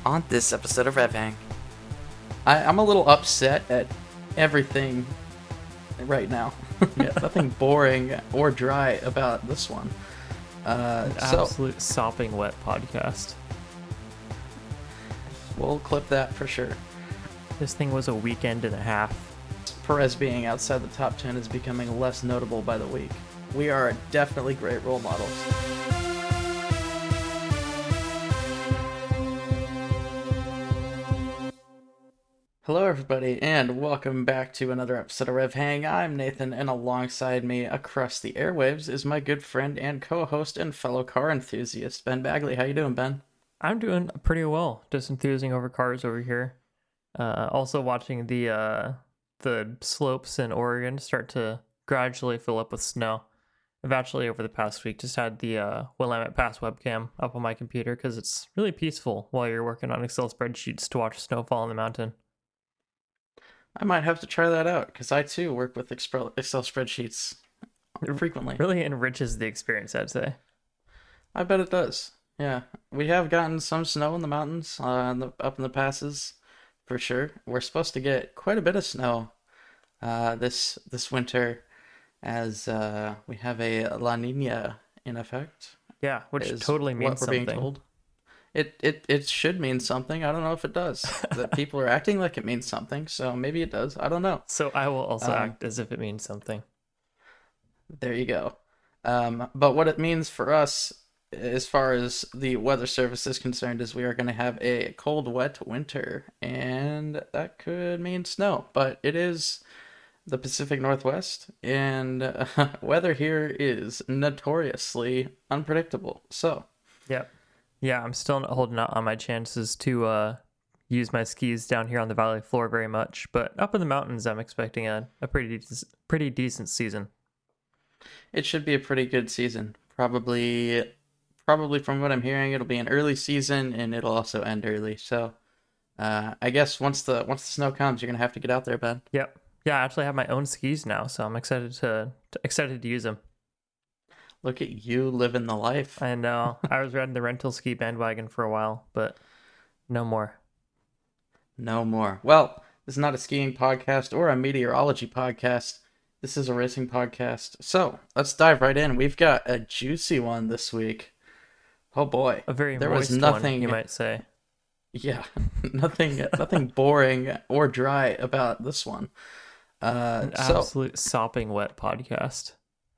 On this episode of Rev Hang, I'm a little upset at everything right now. Yeah, nothing boring or dry about this one. Absolute sopping wet podcast. We'll clip that for sure. This thing was a weekend and a half. Perez being outside the top 10 is becoming less notable by the week. We are definitely great role models. Hello everybody, and welcome back to another episode of Rev Hang. I'm Nathan, and alongside me across the airwaves is my good friend and co-host and fellow car enthusiast, Ben Bagley. How you doing, Ben? I'm doing pretty well. Just enthusing over cars over here. Also watching the slopes in Oregon start to gradually fill up with snow. I've actually, over the past week, just had the Willamette Pass webcam up on my computer because it's really peaceful while you're working on Excel spreadsheets to watch snowfall on the mountain. I might have to try that out, because I too work with Excel spreadsheets frequently. It really enriches the experience, I'd say. I bet it does. Yeah, we have gotten some snow in the mountains, up in the passes, for sure. We're supposed to get quite a bit of snow this winter, as we have a La Nina in effect. Yeah, which totally means something. Being told. It should mean something. I don't know if it does. That people are acting like it means something, so maybe it does. I don't know. So I will also act as if it means something. There you go. But what it means for us, as far as the weather service is concerned, is we are going to have a cold, wet winter, and that could mean snow. But it is the Pacific Northwest, and weather here is notoriously unpredictable. So, yep. Yeah, I'm still not holding out on my chances to use my skis down here on the valley floor very much, but up in the mountains, I'm expecting a pretty decent season. It should be a pretty good season. Probably from what I'm hearing, it'll be an early season, and it'll also end early. So, I guess once the snow comes, you're gonna have to get out there, Ben. Yep. Yeah, I actually have my own skis now, so I'm excited to use them. Look at you living the life. I know. I was riding the rental ski bandwagon for a while, but no more. No more. Well, this is not a skiing podcast or a meteorology podcast. This is a racing podcast. So let's dive right in. We've got a juicy one this week. Oh boy. A very moist one, you might say. Yeah. Nothing boring or dry about this one. An absolute sopping wet podcast.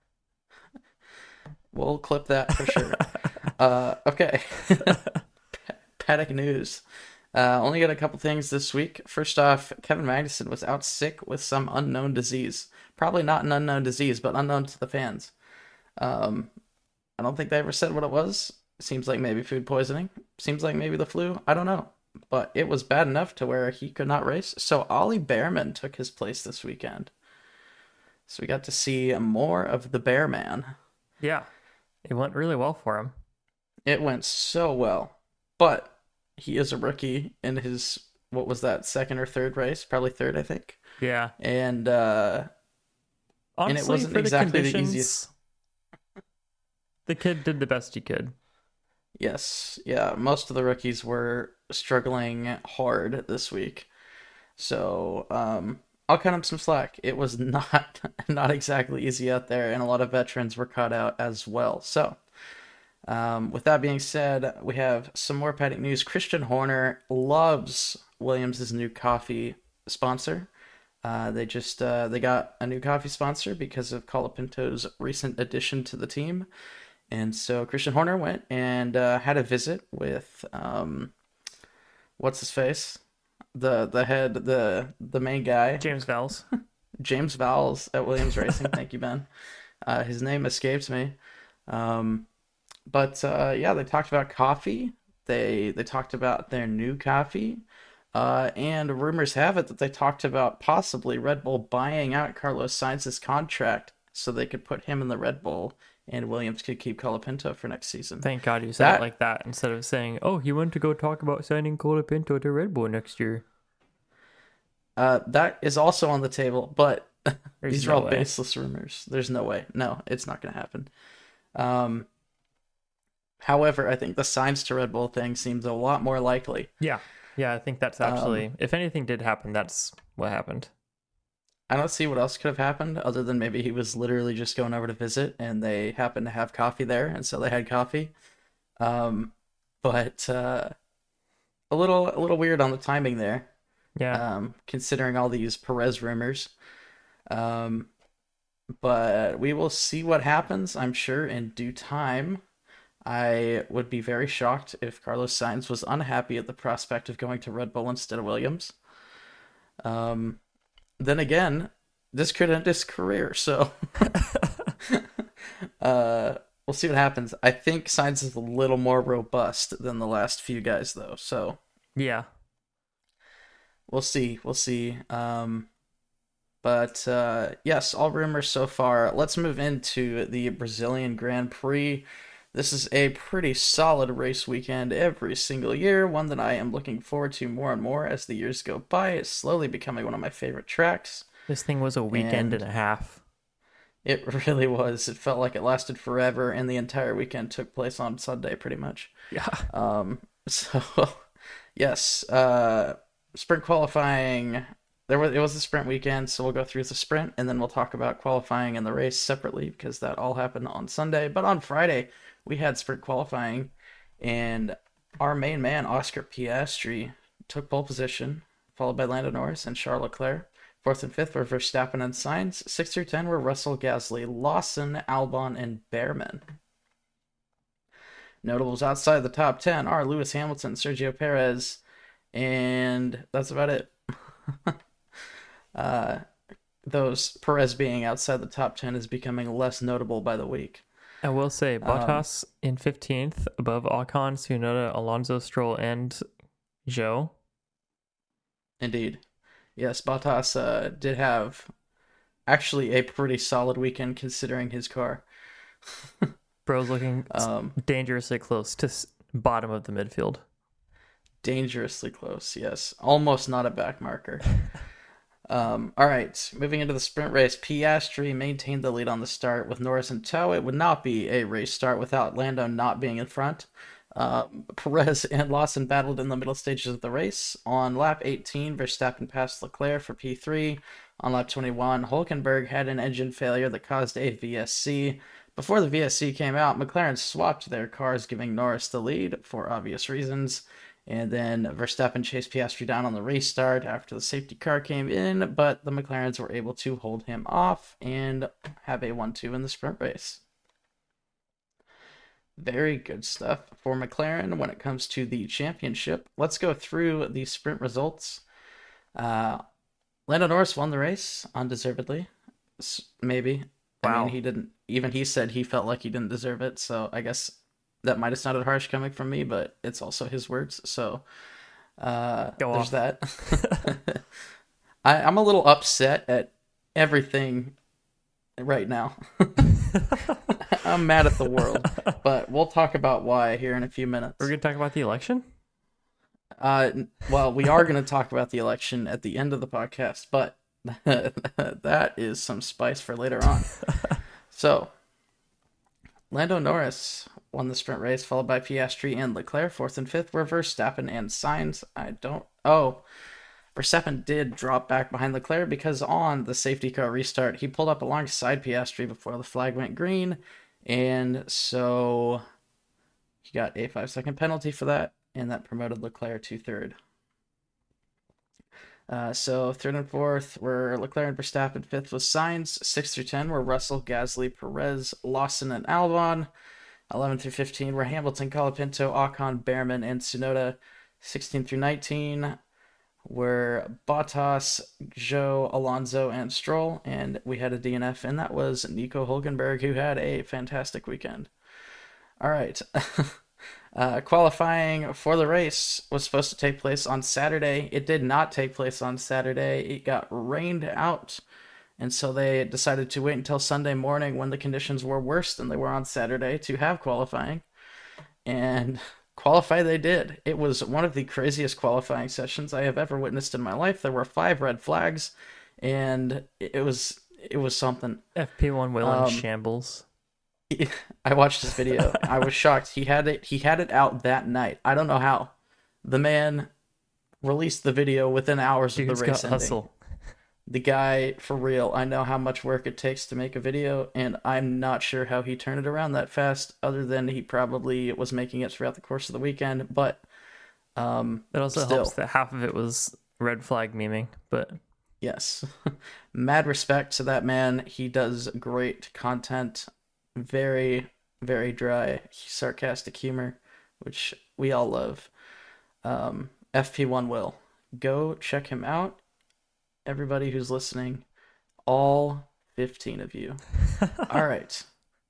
We'll clip that for sure. Okay. Paddock news. Only got a couple things this week. First off, Kevin Magnussen was out sick with some unknown disease. Probably not an unknown disease, but unknown to the fans. I don't think they ever said what it was. Seems like maybe food poisoning. Seems like maybe the flu. I don't know. But it was bad enough to where he could not race. So Ollie Bearman took his place this weekend. So we got to see more of the Bearman. Yeah. It went really well for him. It went so well. But he is a rookie in his, what was that, second or third race? Probably third, I think. Yeah. And honestly, and it wasn't exactly the easiest. The kid did the best he could. Yes. Yeah, most of the rookies were struggling hard this week. So, I'll cut him some slack. It was not exactly easy out there, and a lot of veterans were caught out as well. So, with that being said, we have some more paddock news. Christian Horner loves Williams' new coffee sponsor. They got a new coffee sponsor because of Colapinto's recent addition to the team. And so Christian Horner went and had a visit with what's his face? The main guy, James Vowles. James Vowles at Williams Racing. Thank you, Ben. His name escapes me. But they talked about coffee. They talked about their new coffee. And rumors have it that they talked about possibly Red Bull buying out Carlos Sainz's contract so they could put him in the Red Bull and Williams could keep Colapinto for next season. Thank God you said it like that instead of saying, oh, he went to go talk about signing Colapinto to Red Bull next year. That is also on the table, but these are all way. Baseless rumors. There's no way. No, it's not going to happen. However, I think the signs to Red Bull thing seems a lot more likely. Yeah. Yeah, I think that's actually, if anything did happen, that's what happened. I don't see what else could have happened other than maybe he was literally just going over to visit and they happened to have coffee there, and so they had coffee. Um, but a little weird on the timing there, Yeah. considering all these Perez rumors. Um, but we will see what happens, I'm sure, in due time. I would be very shocked if Carlos Sainz was unhappy at the prospect of going to Red Bull instead of Williams. Um, then again, this could end his career, so we'll see what happens. I think Sainz is a little more robust than the last few guys, though, so Yeah. we'll see. We'll see. But yes, all rumors so far. Let's move into the Brazilian Grand Prix. This is a pretty solid race weekend every single year, one that I am looking forward to more and more as the years go by. It's slowly becoming one of my favorite tracks, This thing was a weekend and and a half. it really was. It felt like it lasted forever, and the entire weekend took place on Sunday, pretty much. Yeah. So yes, sprint qualifying. It was a sprint weekend, so we'll go through the sprint and then we'll talk about qualifying and the race separately because that all happened on Sunday. But on Friday, we had sprint qualifying, and our main man Oscar Piastri took pole position, followed by Lando Norris and Charles Leclerc. Fourth and fifth were Verstappen and Sainz. 6 through 10 were Russell, Gasly, Lawson, Albon, and Behrman. Notables outside the top 10 are Lewis Hamilton, Sergio Perez, and that's about it. uh, those Perez being outside the top 10 is becoming less notable by the week. I will say Bottas in 15th above Ocon, Tsunoda, Alonso, Stroll, and Joe. Indeed. Yes, Bottas did have actually a pretty solid weekend considering his car. Bro's looking dangerously close to bottom of the midfield. Dangerously close, yes. Almost not a back marker. All right, moving into the sprint race, Piastri maintained the lead on the start with Norris in tow. It would not be a race start without Lando not being in front. Perez and Lawson battled in the middle stages of the race. On lap 18, Verstappen passed Leclerc for P3. On lap 21, Hulkenberg had an engine failure that caused a VSC. Before the VSC came out, McLaren swapped their cars, giving Norris the lead for obvious reasons. And then Verstappen chased Piastri down on the restart after the safety car came in, but the McLarens were able to hold him off and have a 1-2 in the sprint race. Very good stuff for McLaren when it comes to the championship. Let's go through the sprint results. Lando Norris won the race undeservedly, maybe. Wow. I mean, he didn't. Even he said he felt like he didn't deserve it, so I guess that might have sounded harsh coming from me, but it's also his words, so there's that. I'm a little upset at everything right now. I'm mad at the world, but we'll talk about why here in a few minutes. We're going to talk about the election? Well, we are going to talk about the election at the end of the podcast, but that is some spice for later on. So, Lando Norris won the sprint race, followed by Piastri and Leclerc. Fourth and fifth were Verstappen and Sainz. Verstappen did drop back behind Leclerc because on the safety car restart, he pulled up alongside Piastri before the flag went green, and so he got a 5-second penalty for that, and that promoted Leclerc to third. So third and fourth were Leclerc and Verstappen. Fifth was Sainz. 6 through 10 were Russell, Gasly, Perez, Lawson, and Albon. 11 through 15 were Hamilton, Colapinto, Ocon, Behrman, and Tsunoda. 16 through 19 were Bottas, Joe, Alonso, and Stroll. And we had a DNF, and that was Nico Hulkenberg, who had a fantastic weekend. All right. Qualifying for the race was supposed to take place on Saturday. It did not take place on Saturday. It got rained out, and so they decided to wait until Sunday morning when the conditions were worse than they were on Saturday to have qualifying. And qualify they did. It was one of the craziest qualifying sessions I have ever witnessed in my life. There were 5 red flags, and it was something. FP1 will in shambles. I watched his video. I was shocked. He had it out that night. I don't know how. The man released the video within hours of the Dude's got race ending. hustle. The guy, for real, I know how much work it takes to make a video, and I'm not sure how he turned it around that fast, other than he probably was making it throughout the course of the weekend. But It also helps still, that half of it was red flag memeing, but yes. Mad respect to that man. He does great content. Very, very dry, sarcastic humor, which we all love. FP1 Will. Go check him out. Everybody who's listening, all 15 of you. All right.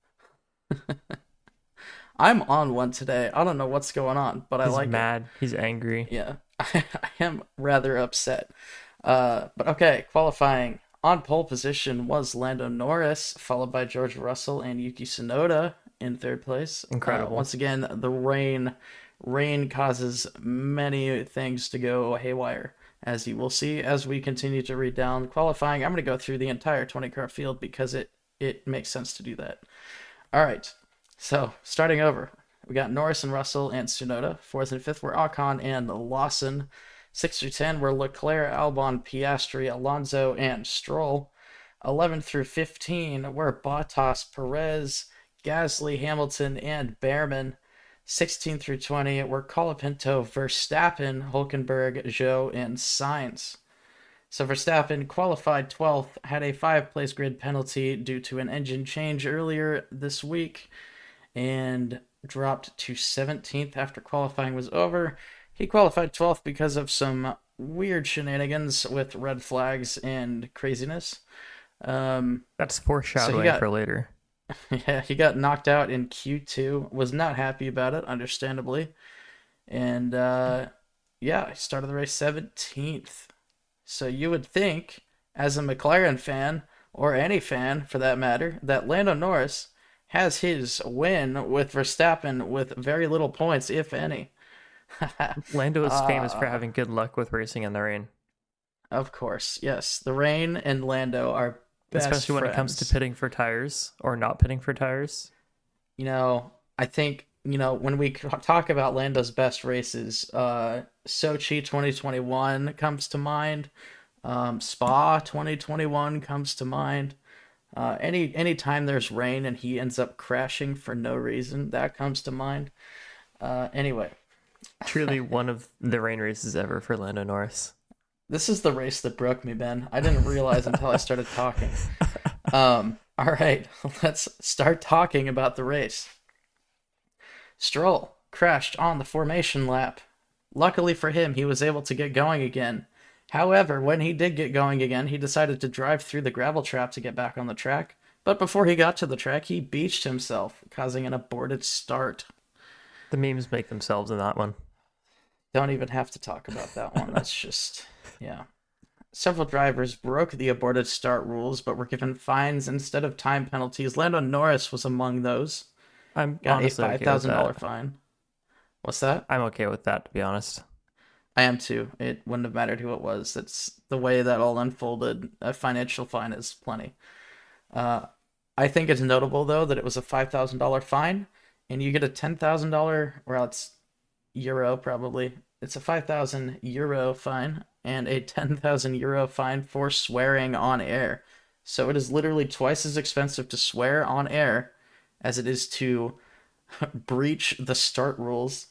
I'm on one today. I don't know what's going on, but I he's like it. mad. He's angry. Yeah, I am rather upset. But okay, qualifying on pole position was Lando Norris, followed by George Russell and Yuki Tsunoda in third place. Incredible. Once again, the rain causes many things to go haywire, as you will see as we continue to read down qualifying. I'm going to go through the entire 20 car field because it makes sense to do that. All right, so starting over, we got Norris and Russell and Tsunoda. Fourth and fifth were Ocon and Lawson. 6 through 10 were Leclerc, Albon, Piastri, Alonso, and Stroll. 11 through 15 were Bottas, Perez, Gasly, Hamilton, and Behrman. 16 through 20 were Colapinto, Verstappen, Hulkenberg, Zhou, and Sainz. So Verstappen qualified 12th, had a 5-place grid penalty due to an engine change earlier this week, and dropped to 17th after qualifying was over. He qualified 12th because of some weird shenanigans with red flags and craziness. That's foreshadowing for later. Yeah, he got knocked out in Q2. Was not happy about it, understandably. And yeah, he started the race 17th. So you would think, as a McLaren fan, or any fan for that matter, that Lando Norris has his win with Verstappen with very little points, if any. Lando is famous for having good luck with racing in the rain, Of course, yes. The rain and Lando are best especially when it comes to pitting for tires or not pitting for tires. I think, when we talk about Lando's best races, Sochi 2021 comes to mind. Spa 2021 comes to mind. Any time there's rain and he ends up crashing for no reason, that comes to mind. Anyway, Truly one of the rain races ever for Lando Norris. this is the race that broke me, Ben. I didn't realize until I started talking. All right, let's start talking about the race. Stroll crashed on the formation lap. Luckily for him, he was able to get going again. However, when he did get going again, he decided to drive through the gravel trap to get back on the track. But before he got to the track, he beached himself, causing an aborted start. The memes make themselves in that one. Don't even have to talk about that one. That's just, yeah. Several drivers broke the aborted start rules, but were given fines instead of time penalties. Lando Norris was among those. I'm Got a honestly okay with $5,000 that. fine. What's that? I'm okay with that, to be honest. I am too. It wouldn't have mattered who it was. It's the way that all unfolded. A financial fine is plenty. Uh, I think it's notable though that it was a $5,000 fine, and you get a $10,000. Well, it's euro probably. It's a 5,000 euro fine and a 10,000 euro fine for swearing on air. So it is literally twice as expensive to swear on air as it is to breach the start rules.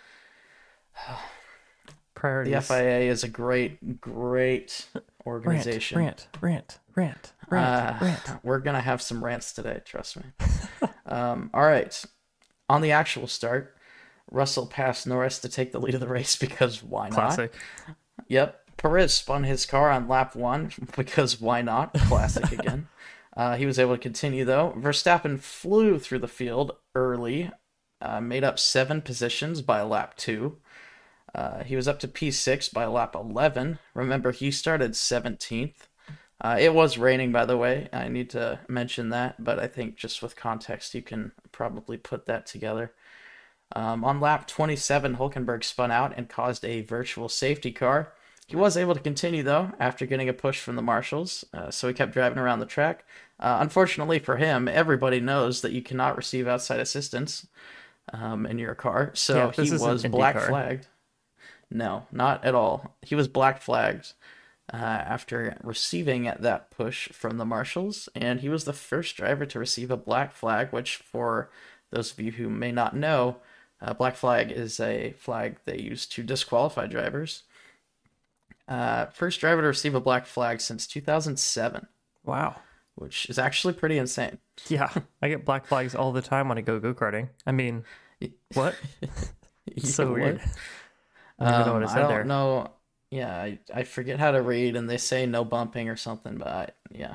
The Priorities. FIA is a great organization. Rant. We're gonna have some rants today, trust me. All right. On the actual start, Russell passed Norris to take the lead of the race because why not? Classic. Yep. Perez spun his car on lap one because why not? Classic again. He was able to continue though. Verstappen flew through the field early, made up 7 positions by lap 2. He was up to P6 by lap 11. Remember, he started 17th. It was raining, by the way. I need to mention that, but I think just with context, you can probably put that together. On lap 27, Hulkenberg spun out and caused a virtual safety car. He was able to continue though after getting a push from the marshals, so he kept driving around the track. Unfortunately for him, everybody knows that you cannot receive outside assistance in your car, Yeah, so he this is an was black IndyCar. flagged. No, not at all. He was black flagged after receiving that push from the marshals, and he was the first driver to receive a black flag, which, for those of you who may not know, black flag is a flag they use to disqualify drivers. First driver to receive a black flag since 2007, Wow. which is actually pretty insane. Yeah, I get black flags all the time when I go go-karting. I mean, what? It's so What? weird. I don't even know what I I said don't there. know. Yeah, I forget how to read, and they say no bumping or something, but yeah.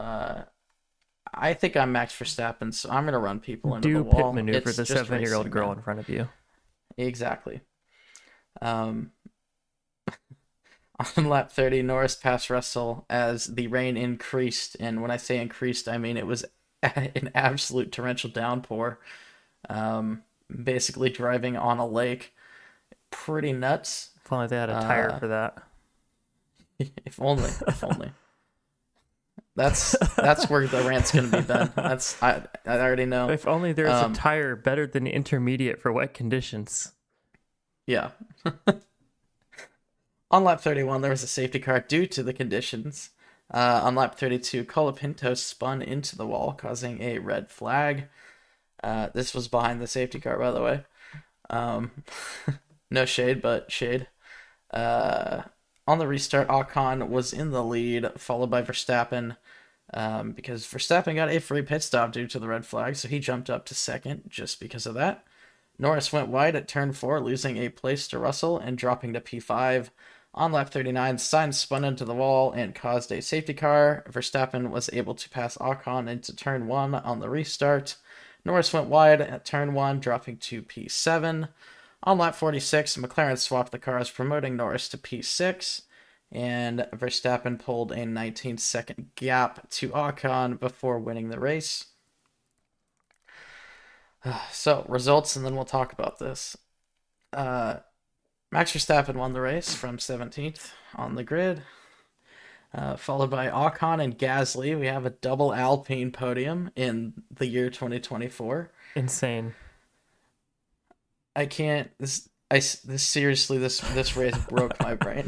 I think I'm Max Verstappen, so I'm gonna run people into the Do pit wall. maneuver It's the just 7-year-old racing, girl man. in front of you. Exactly. Um, on lap 30, Norris passed Russell as the rain increased, and when I say increased, I mean it was an absolute torrential downpour. Um, Basically driving on a lake. Pretty nuts. If only they had a tire Uh, for that. if only, if only. That's where the rant's gonna be, Ben. I already know. If only there was a Um, tire better than intermediate for wet conditions. yeah. On lap 31, there was a safety car due to the conditions. On lap 32, Colapinto spun into the wall, causing a red flag. This was behind the safety car, by the way. Um, no shade, but shade. Uh, on the restart, Ocon was in the lead, followed by Verstappen, because Verstappen got a free pit stop due to the red flag, so he jumped up to second just because of that. Norris went wide at turn 4, losing a place to Russell and dropping to P5. On lap 39, Sainz spun into the wall and caused a safety car. Verstappen was able to pass Ocon into turn 1 on the restart. Norris went wide at turn 1, dropping to P7. On lap 46, McLaren swapped the cars, promoting Norris to P6, and Verstappen pulled a 19-second gap to Ocon before winning the race. So, results, and then we'll talk about this. Max Verstappen won the race from 17th on the grid, followed by Ocon and Gasly. We have a double Alpine podium in the year 2024. Insane. I can't. This seriously, this race broke my brain.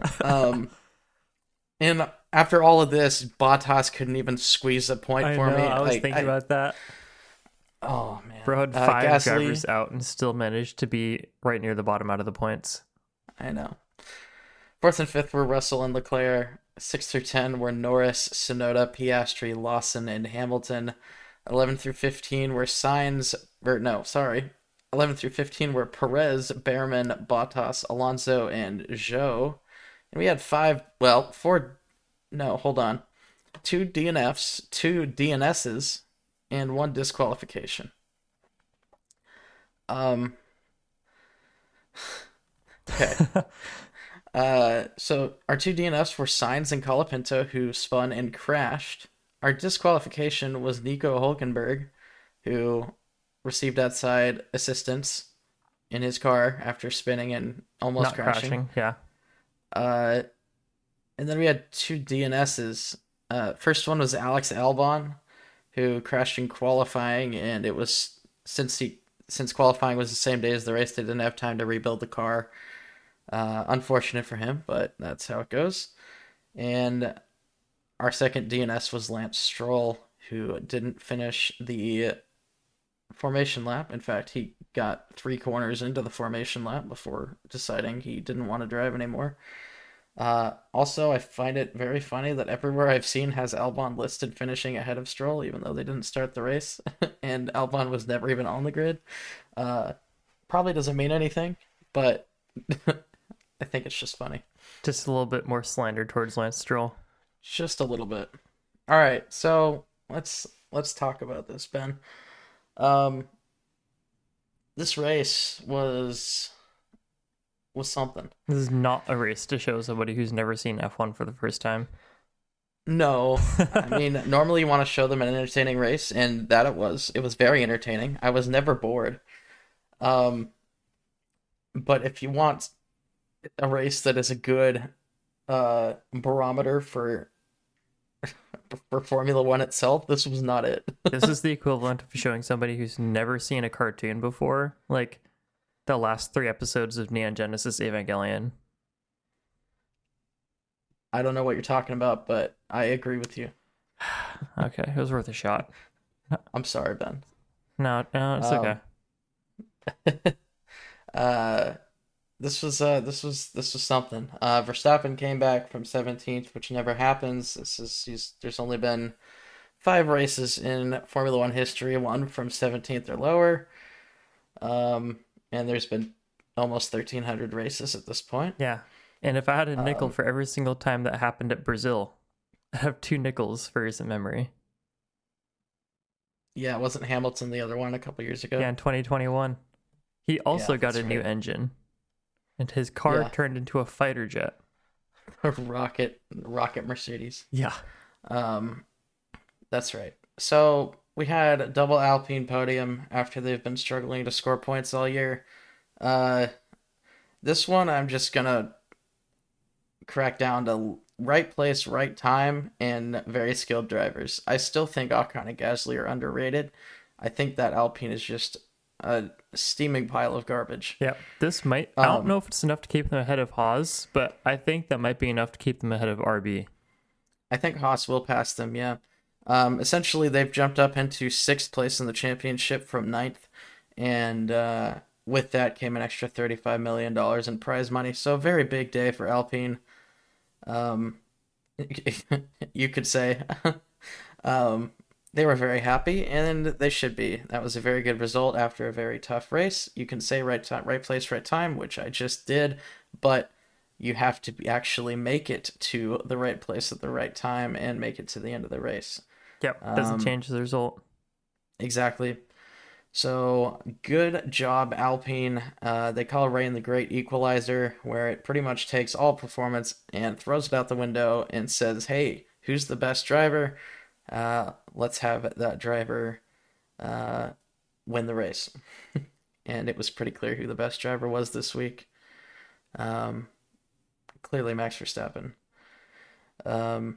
And after all of this, Bottas couldn't even squeeze a point I for know, me. I was thinking about that. Oh man, Bro had 5 Gasly. drivers out and still managed to be right near the bottom out of the points. I know. Fourth and fifth were Russell and Leclerc. 6 through 10 were Norris, Tsunoda, Piastri, Lawson, and Hamilton. 11 through 15 were Sainz. 11 through 15 were Perez, Behrman, Bottas, Alonso, and Zhou. And we had hold on. 2 DNFs, 2 DNSs, and 1 disqualification. Okay. So our 2 DNFs were Sainz and Colapinto, who spun and crashed. Our disqualification was Nico Hulkenberg, who received outside assistance in his car after spinning and almost Not crashing. Yeah. And then we had 2 DNSs. First one was Alex Albon, who crashed in qualifying, and it was since qualifying was the same day as the race, they didn't have time to rebuild the car. Unfortunate for him, but that's how it goes. And our second DNS was Lance Stroll, who didn't finish the formation lap. In fact, he got 3 corners into the formation lap before deciding he didn't want to drive anymore. Also, I find it very funny that everywhere I've seen has Albon listed finishing ahead of Stroll, even though they didn't start the race, and Albon was never even on the grid. Probably doesn't mean anything, but I think it's just funny. Just a little bit more slander towards Lance Stroll. Just a little bit. All right, so let's talk about this, Ben. This race was something. This is not a race to show somebody who's never seen F1 for the first time. No, I mean, normally you want to show them an entertaining race, and that it was. It was very entertaining. I was never bored. But if you want a race that is a good barometer for Formula One itself. This was not it. This is the equivalent of showing somebody who's never seen a cartoon before, like the last 3 episodes of Neon Genesis Evangelion. I don't know what you're talking about, but I agree with you. Okay, it was worth a shot. I'm sorry, Ben. No, no, it's okay. Uh, this was something. Verstappen came back from 17th, which never happens. There's only been 5 races in Formula One history, one from 17th or lower. And there's been almost 1,300 races at this point. Yeah. And if I had a nickel Um, for every single time that happened at Brazil, I'd have 2 nickels for recent memory. yeah, wasn't Hamilton the other one a couple years ago? Yeah, in 2021. He also Yeah, got that's a new right. engine, and his car Yeah, turned into a fighter jet. rocket Mercedes. Yeah. Um, that's right. So we had a double Alpine podium after they've been struggling to score points all year. Uh, this one I'm just gonna crack down to right place, right time, and very skilled drivers. I still think Ocon and Gasly are underrated. I think that Alpine is just a steaming pile of garbage. Yeah. I don't Um, know if it's enough to keep them ahead of Haas, but I think that might be enough to keep them ahead of RB. I think Haas will pass them, yeah. Essentially, they've jumped up into sixth place in the championship from ninth, and with that came an extra $35 million in prize money. So, a very big day for Alpine. Um, you could say. um, they were very happy, and they should be. That was a very good result after a very tough race. You can say right time, right place, right time, which I just did, but you have to actually make it to the right place at the right time and make it to the end of the race. Yep. Doesn't Um, change the result. exactly. So good job, Alpine. They call Rain the Great Equalizer, where it pretty much takes all performance and throws it out the window and says, "Hey, who's the best driver? Let's have that driver uh, win the race." And it was pretty clear who the best driver was this week. Um, Clearly, Max Verstappen. Um,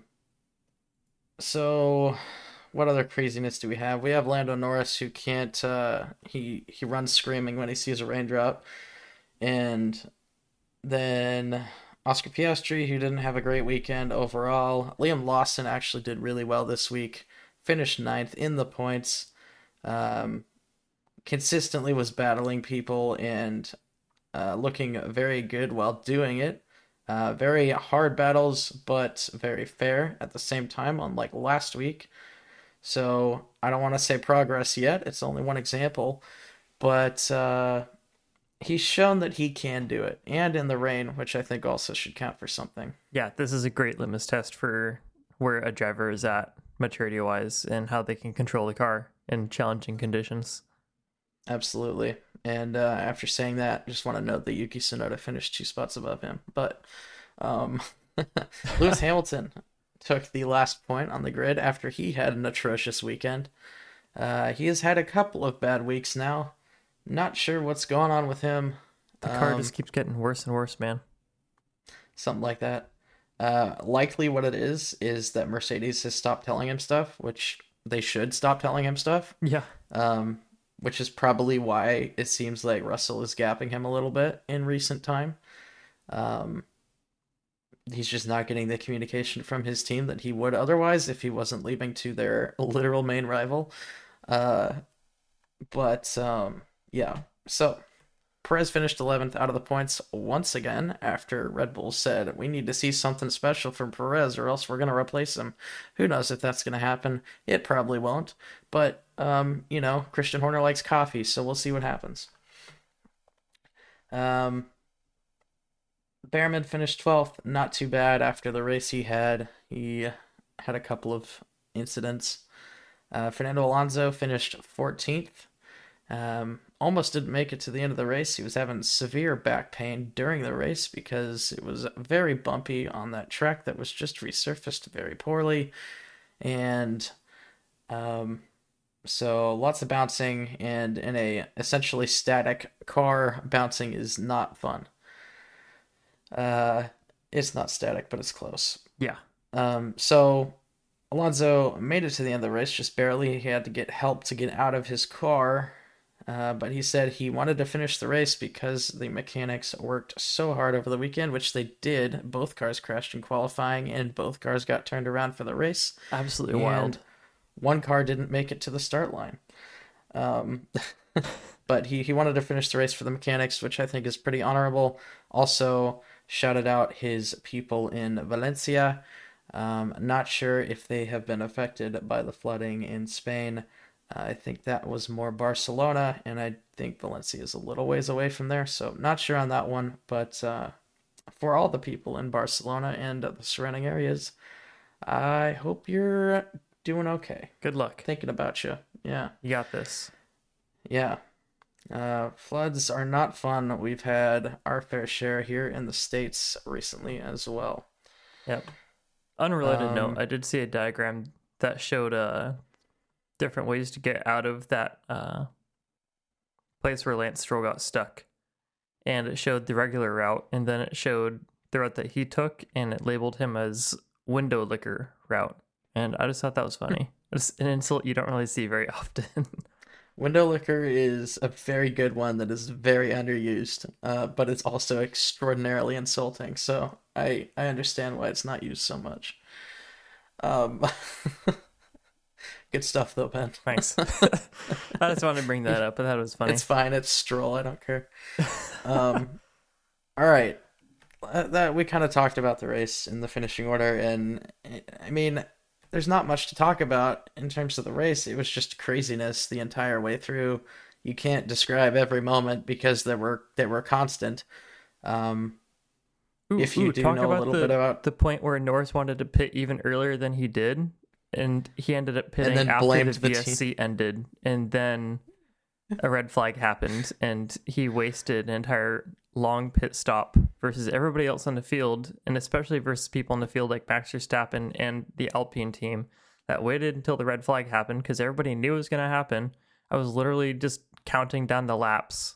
so what other craziness do we have? We have Lando Norris who can't he runs screaming when he sees a raindrop. And then Oscar Piastri, who didn't have a great weekend overall. Liam Lawson actually did really well this week. Finished ninth in the points. Um, Consistently was battling people and looking very good while doing it. Very hard battles, but very fair at the same time, unlike last week. So I don't want to say progress yet. It's only one example, but he's shown that he can do it, and in the rain, which I think also should count for something. Yeah, this is a great litmus test for where a driver is at maturity wise and how they can control the car in challenging conditions. Absolutely. And after saying that, just want to note that Yuki Tsunoda finished 2 spots above him. But um, Lewis Hamilton took the last point on the grid after he had an atrocious weekend. He has had a couple of bad weeks now. Not sure what's going on with him. The car Um, just keeps getting worse and worse, man. Something like that. Likely what it is that Mercedes has stopped telling him stuff, which they should stop telling him stuff. Yeah. Um, which is probably why it seems like Russell is gapping him a little bit in recent time. Um, he's just not getting the communication from his team that he would otherwise if he wasn't leaving to their literal main rival. Uh, but yeah, so Perez finished 11th out of the points once again after Red Bull said, we need to see something special from Perez or else we're going to replace him. Who knows if that's going to happen? It probably won't. But, Christian Horner likes coffee, so we'll see what happens. Um, Behrman finished 12th. Not too bad after the race he had. He had a couple of incidents. Fernando Alonso finished 14th. Almost didn't make it to the end of the race. He was having severe back pain during the race because it was very bumpy on that track that was just resurfaced very poorly. And um, so lots of bouncing, and in a essentially static car, bouncing is not fun. Uh, It's not static, but it's close. Yeah. So Alonso made it to the end of the race just barely. He had to get help to get out of his car. But he said he wanted to finish the race because the mechanics worked so hard over the weekend, which they did. Both cars crashed in qualifying, and both cars got turned around for the race. Absolutely And wild. one car didn't make it to the start line. Um, but he wanted to finish the race for the mechanics, which I think is pretty honorable. Also, shouted out his people in Valencia. Not sure if they have been affected by the flooding in Spain. I think that was more Barcelona, and I think Valencia is a little ways away from there, so not sure on that one. But for all the people in Barcelona and the surrounding areas, I hope you're doing okay. Good luck. Thinking about you. Yeah. You got this. Yeah. Floods are not fun. We've had our fair share here in the States recently as well. Yep. Unrelated note, Um, I did see a diagram that showed different ways to get out of that place where Lance Stroll got stuck. And it showed the regular route, and then it showed the route that he took, and it labeled him as window licker route. And I just thought that was funny. It's an insult you don't really see very often. Window liquor is a very good one that is very underused, but it's also extraordinarily insulting. So I understand why it's not used so much. Um, good stuff though, Ben. Thanks. I just wanted to bring that up, but that was funny. It's fine. It's Stroll. I don't care. Um, all right. That we kind of talked about the race in the finishing order, and I mean, there's not much to talk about in terms of the race. It was just craziness the entire way through. You can't describe every moment because they were constant. Um, if you do talk know a about little bit about, the point where Norris wanted to pit even earlier than he did, and he ended up pitting then after blamed the the VSC ended, and then a red flag happened, and he wasted an entire long pit stop versus everybody else on the field, and especially versus people in the field like Max Verstappen and the Alpine team that waited until the red flag happened because everybody knew it was going to happen. I was literally just counting down the laps.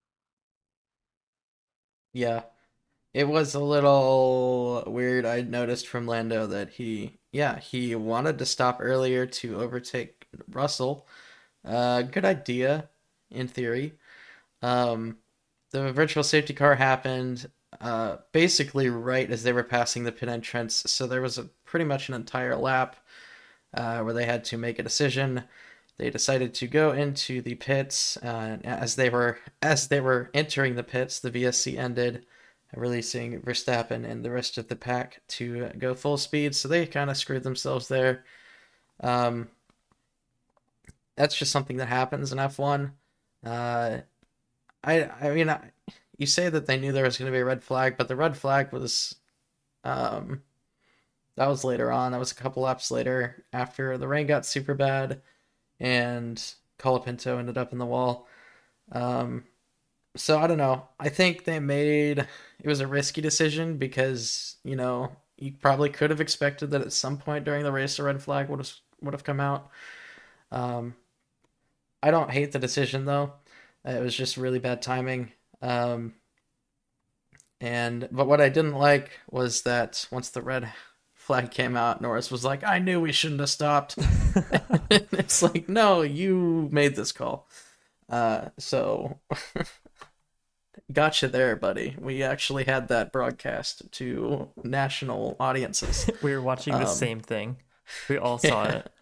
yeah, it was a little weird. I noticed from Lando that he wanted to stop earlier to overtake Russell. Good idea in theory. Um, the virtual safety car happened basically right as they were passing the pit entrance, so there was pretty much an entire lap where they had to make a decision. They decided to go into the pits. As they were entering the pits, the VSC ended, releasing Verstappen and the rest of the pack to go full speed. So they kind of screwed themselves there. Um, that's just something that happens in F1. Uh, I mean, you say that they knew there was going to be a red flag, but the red flag was um, that was later on. That was a couple laps later after the rain got super bad and Colapinto ended up in the wall. Um, so I don't know. I think they made it was a risky decision because you probably could have expected that at some point during the race a red flag would have come out. Um, I don't hate the decision though. It was just really bad timing. Um, but what I didn't like was that once the red flag came out, Norris was like, "I knew we shouldn't have stopped." It's like, no, you made this call. So gotcha there, buddy. We actually had that broadcast to national audiences. We were watching the Um, same thing. We all saw yeah. it.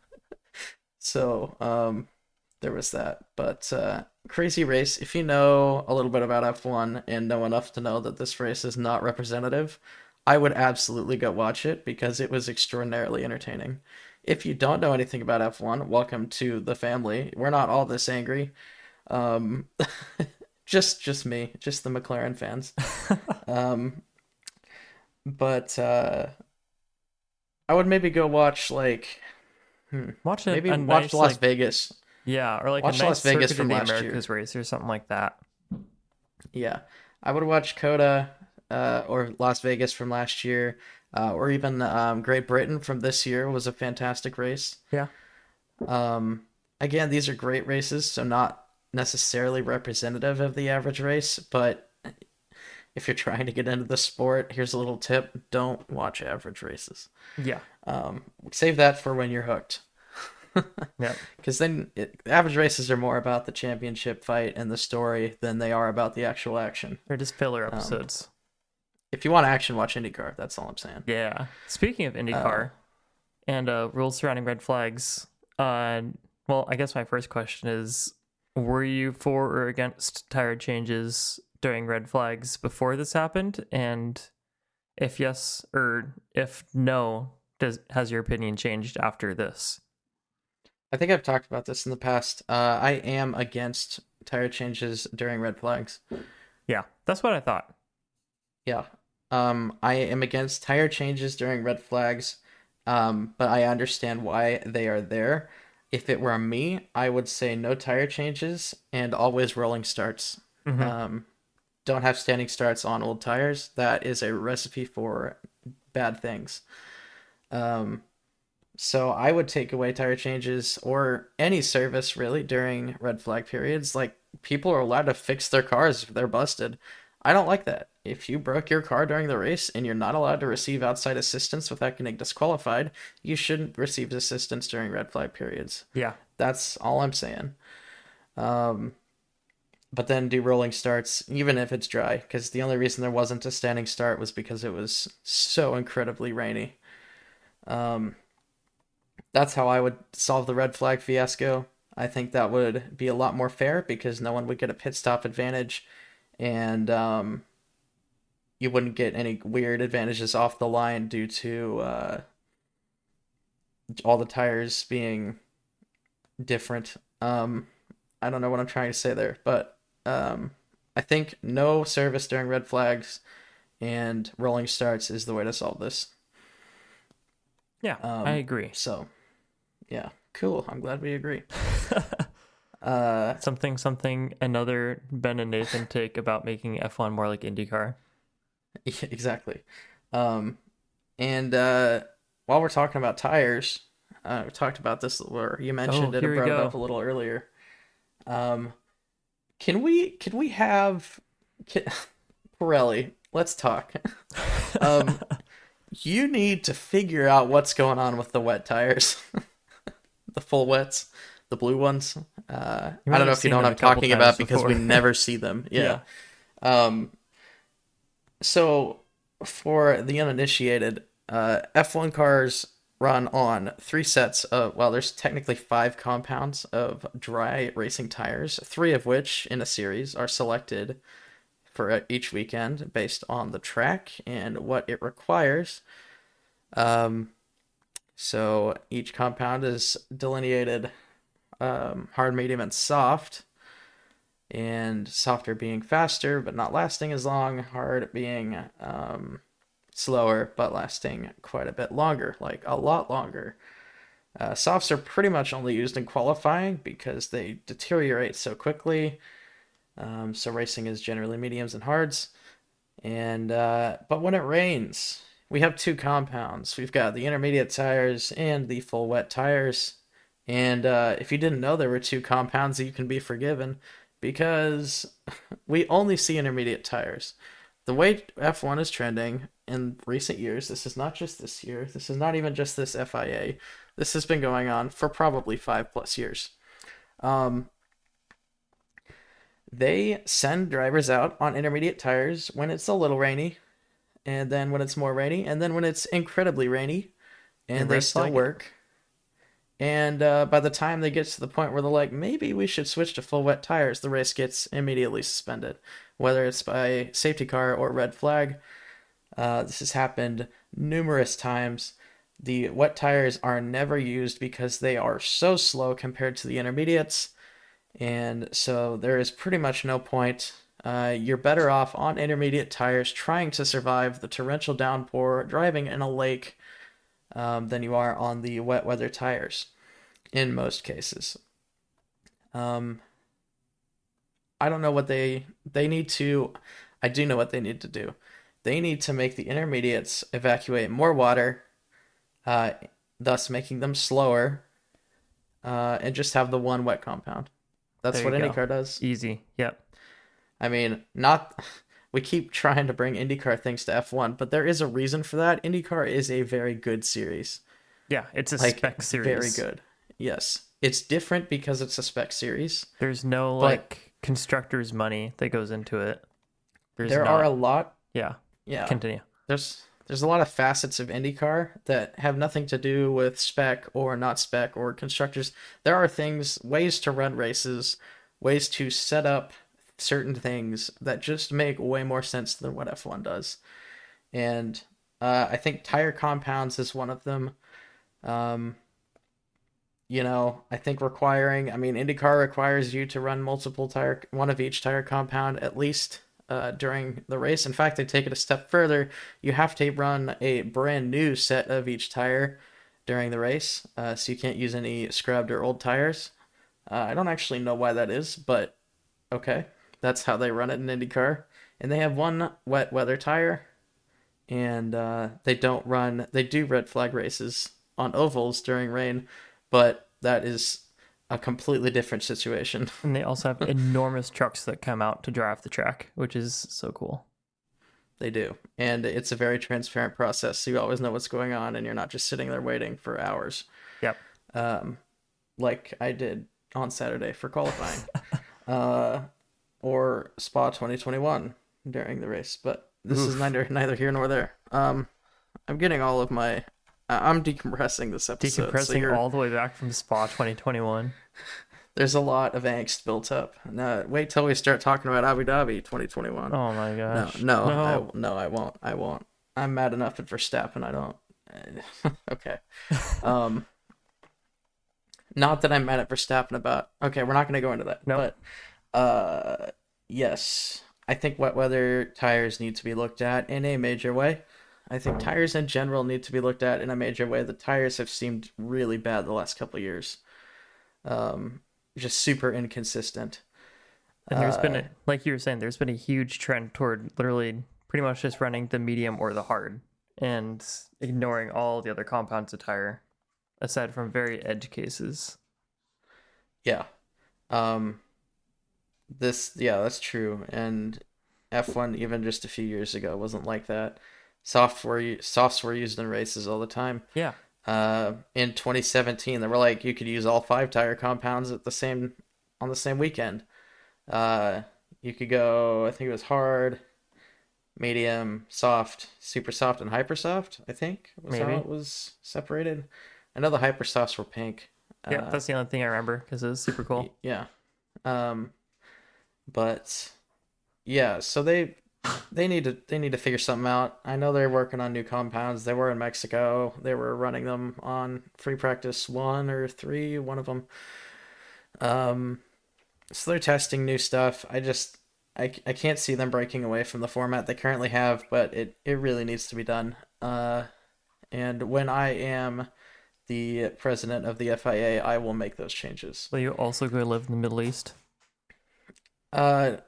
So there was that. But crazy race. If you know a little bit about F1 and know enough to know that this race is not representative, I would absolutely go watch it because it was extraordinarily entertaining. If you don't know anything about F1, welcome to the family. We're not all this angry. Um, just me, just the McLaren fans. Um, but I would maybe go watch like Watch maybe a watch nice Las like Vegas. yeah, or like a Watch nice Las Vegas Circuit of from the last year. Americas race or something like that. Yeah, I would watch Coda or Las Vegas from last year, or even Great Britain from this year was a fantastic race. Yeah. Um, Again, these are great races, so not necessarily representative of the average race, but if you're trying to get into the sport, here's a little tip: don't watch average races. Yeah. Save that for when you're hooked. Yeah. Because then average races are more about the championship fight and the story than they are about the actual action. They're just filler episodes. If you want action, watch IndyCar. That's all I'm saying. Yeah. Speaking of IndyCar and rules surrounding red flags, well, I guess my first question is, were you for or against tire changes during red flags before this happened? And if yes or if no, has your opinion changed after this? I think I've talked about this in the past. I am against tire changes during red flags. Yeah, that's what I thought. Yeah. I am against tire changes during red flags, but I understand why they are there. If it were me, I would say no tire changes and always rolling starts. Mm-hmm. Don't have standing starts on old tires. That is a recipe for bad things. So I would take away tire changes or any service really during red flag periods. Like, people are allowed to fix their cars if they're busted. I don't like that. If you broke your car during the race and you're not allowed to receive outside assistance without getting disqualified, you shouldn't receive assistance during red flag periods. Yeah. That's all I'm saying. But then do rolling starts, even if it's dry, because the only reason there wasn't a standing start was because it was so incredibly rainy. That's how I would solve the red flag fiasco. I think that would be a lot more fair because no one would get a pit stop advantage, and you wouldn't get any weird advantages off the line due to all the tires being different. I don't know what I'm trying to say there, but I think no service during red flags and rolling starts is the way to solve this. Yeah, I agree. So, yeah, cool. I'm glad we agree. Something another Ben and Nathan take about making F1 more like IndyCar. Yeah, exactly. And while we're talking about tires, we talked about this where you mentioned it and brought it up a little earlier. Can we have Pirelli? Let's talk. You need to figure out what's going on with the wet tires, the full wets, the blue ones. I don't know if you know what I'm talking about because we never see them. Yeah. So for the uninitiated, F1 cars run on 3 sets of, well, there's technically 5 compounds of dry racing tires, 3 of which in a series are selected for each weekend based on the track and what it requires. So each compound is delineated hard, medium, and soft. And softer being faster but not lasting as long, hard being slower but lasting quite a bit longer, like a lot longer. Softs are pretty much only used in qualifying because they deteriorate so quickly. So racing is generally mediums and hards. And but when it rains, we have 2 compounds. We've got the intermediate tires and the full wet tires. And if you didn't know there were 2 compounds, you can be forgiven because we only see intermediate tires. The way F1 is trending in recent years, this is not just this year, this is not even just this FIA, this has been going on for probably 5+ years. They send drivers out on intermediate tires when it's a little rainy, and then when it's more rainy, and then when it's incredibly rainy, and they still work. And by the time they get to the point where they're like, maybe we should switch to full wet tires, the race gets immediately suspended, whether it's by safety car or red flag. This has happened numerous times. The wet tires are never used because they are so slow compared to the intermediates. And so there is pretty much no point. You're better off on intermediate tires trying to survive the torrential downpour, driving in a lake, than you are on the wet weather tires in most cases. I don't know what they need to. I do know what they need to do. They need to make the intermediates evacuate more water, thus making them slower, and just have the one wet compound. That's what IndyCar does. Easy. Yep. I mean, not we keep trying to bring IndyCar things to F1, but there is a reason for that. IndyCar is a very good series. Yeah, it's a Like, spec very series. good. Yes. It's different because it's a spec series, There's no but like constructors money that goes into it. There's there are a not. lot, Yeah, yeah. continue. There's a lot of facets of IndyCar that have nothing to do with spec or not spec or constructors. There are things, ways to run races, ways to set up certain things that just make way more sense than what F1 does. And I think tire compounds is one of them. Um, I think IndyCar requires you to run multiple tire, one of each tire compound at least during the race. In fact, they take it a step further. You have to run a brand new set of each tire during the race, so you can't use any scrubbed or old tires. I don't actually know why that is, but okay, that's how they run it in IndyCar. And they have one wet weather tire, and they do red flag races on ovals during rain, but that is a completely different situation. And they also have enormous trucks that come out to drive the track, which is so cool. They do. And it's a very transparent process, so you always know what's going on and you're not just sitting there waiting for hours. Yep. Um, like I did on Saturday for qualifying. uh, or Spa 2021 during the race, but this is Oof. neither here nor there. I'm getting all of my I'm decompressing this episode. Decompressing all the way back from Spa 2021. There's a lot of angst built up. Now, wait till we start talking about Abu Dhabi 2021. Oh my gosh. No, I won't. I won't. I'm mad enough at Verstappen. I don't. Okay. Um, Not that I'm mad at Verstappen about. Okay, we're not going to go into that. Nope. But, yes, I think wet weather tires need to be looked at in a major way. I think tires in general need to be looked at in a major way. The tires have seemed really bad the last couple of years. Just super inconsistent. And there's been, like you were saying, there's been a huge trend toward literally pretty much just running the medium or the hard and ignoring all the other compounds of tire, aside from very edge cases. Yeah. Um, yeah, that's true. And F1 even just a few years ago wasn't like that. Softs were used in races all the time. Yeah. In 2017, they were like you could use all 5 tire compounds on the same weekend. You could go, I think it was hard, medium, soft, super soft, and hyper soft. I think was how Maybe. it was separated. I know the hyper softs were pink. Yeah, that's the only thing I remember because it was super cool. Yeah. Um, but yeah, so they need to figure something out. I know they're working on new compounds. They were in Mexico. They were running them on free practice 1 or 3, one of them. So they're testing new stuff. I can't see them breaking away from the format they currently have, but it really needs to be done. And when I am the president of the FIA, I will make those changes. Will you also go live in the Middle East? Uh,